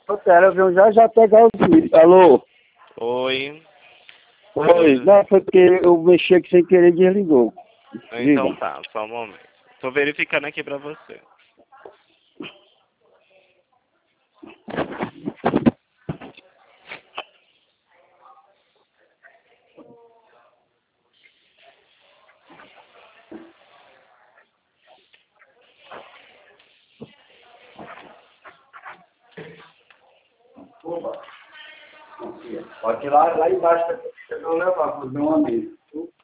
Eu quero avião já pegar os bichos. Alô? Oi. Oi, não, foi porque eu mexi aqui sem querer e desligou. Então Diga. tá, só um momento. Tô verificando aqui pra você. Pode tirar lá embaixo, pra eu levar para o meu amigo.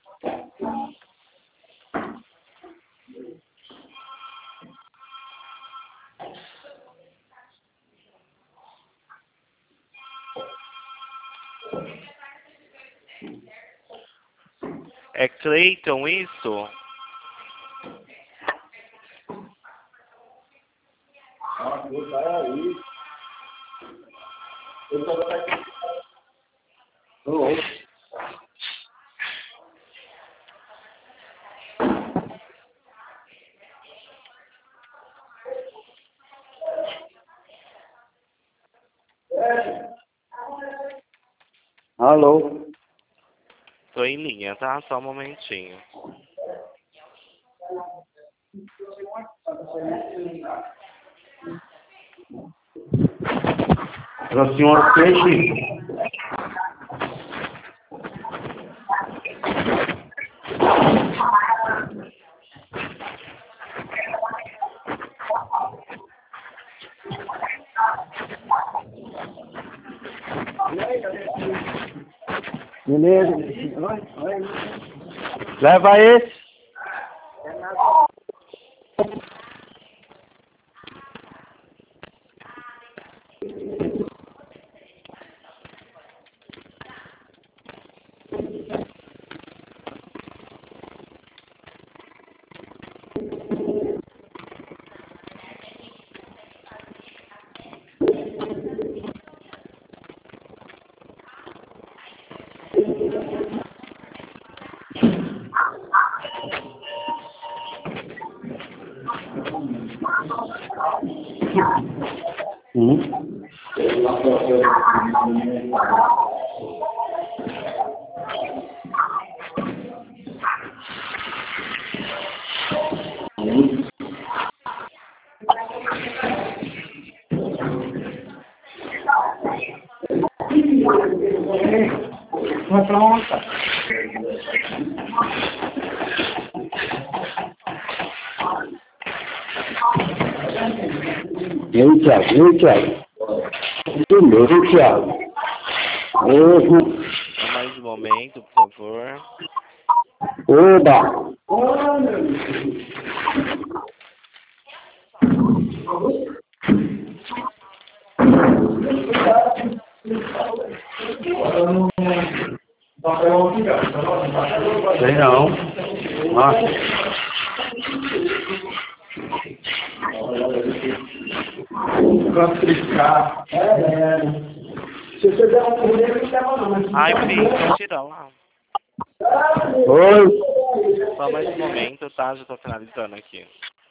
É Clayton isso? Ah, tá aí. Eu tô aqui. Alô? Alô? Tô em linha, tá? Só um momentinho. Para o senhor Peixe. Beleza? Leva esse. Tá pronta. E aí, Thiago? Beleza, Thiago. Mais um momento, por favor. Oba! Sei não. Se você der um correio, não leva não. Ai, Pri, tira lá. Oi. Só mais um momento, tá? Já tô finalizando aqui.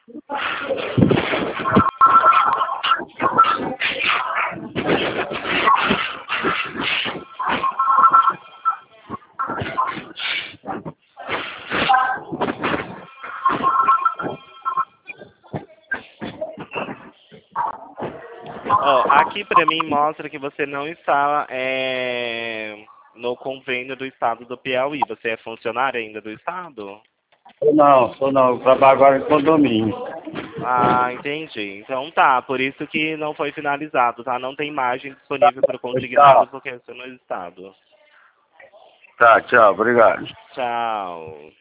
Ó, aqui pra mim mostra que você não está no convênio do estado do Piauí. Você é funcionário ainda do estado? Sou não. Eu trabalho agora em condomínio. Ah, entendi. Então tá, por isso que não foi finalizado, tá? Não tem margem disponível para o consignado porque você não é estado. Tá, tchau, obrigado. Tchau.